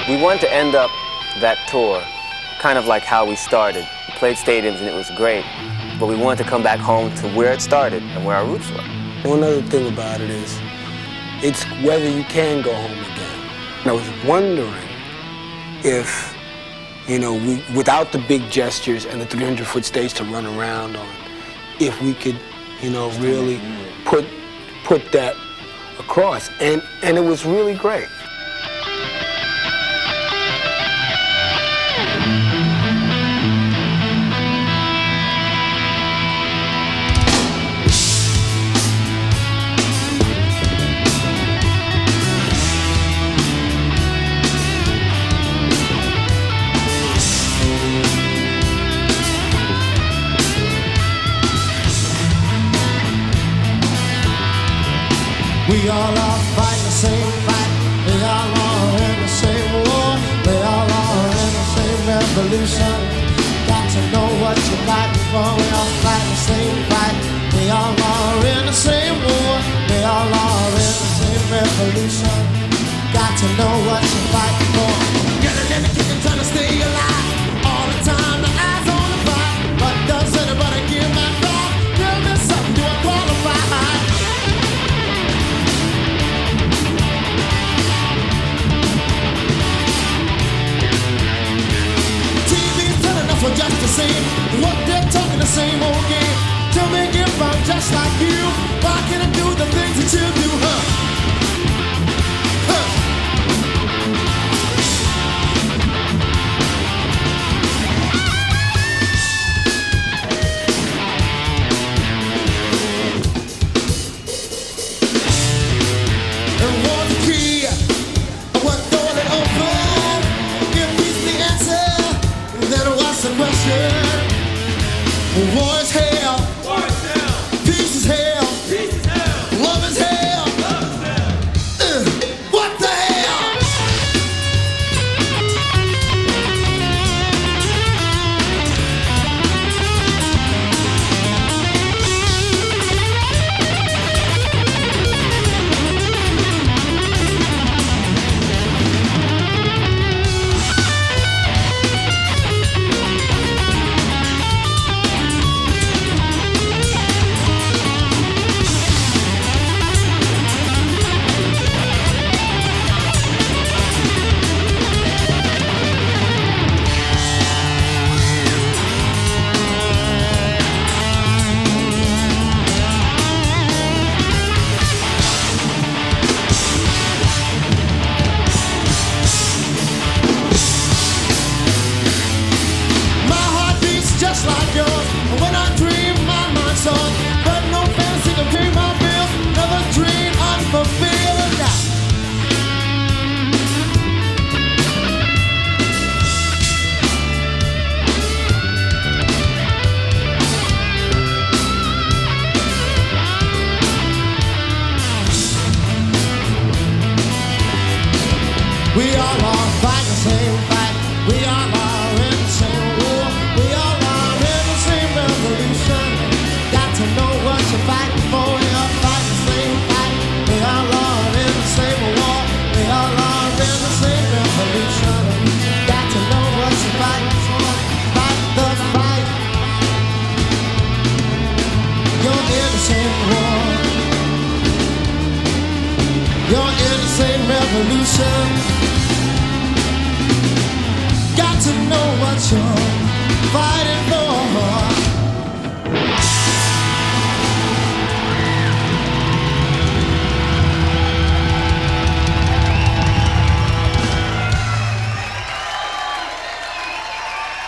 We wanted to end up that tour kind of like how we started. We played stadiums and it was great, but we wanted to come back home to where it started and where our roots were. One other thing about it is, it's whether you can go home again. And I was wondering if, without the big gestures and the 300-foot stage to run around on, if we could, really put that across. And it was really great. We all are fighting the same fight. We all are in the same war. We all are in the same revolution. Got to know what you're fighting for. We all fight the same fight. We all are in the same war. We all are in the same revolution. Got to know what you're fighting for. Getting in the kitchen trying to stay alive. All the time the eyes on the prize. But does anybody give my dog? Give me something, do I qualify? For just the same, what they're talking the same old game. Tell me if I'm just like you, why can't I do the things that you do, And what's the key? What door it open? If it's the answer, then what's the question? War is hell. War is hell. Peace is hell. Peace is hell. Love is hell. Love is hell. What the hell? We all are fighting the same fight. We all are in the same war. We all are in the same revolution. Got to know what you're fighting for. We all fight the same fight. We all are in the same war. We all are in the same revolution. Got to know what you're fighting for. Fight the fight. You're in the same war. You're in the same revolution. Got to know what you're fighting for.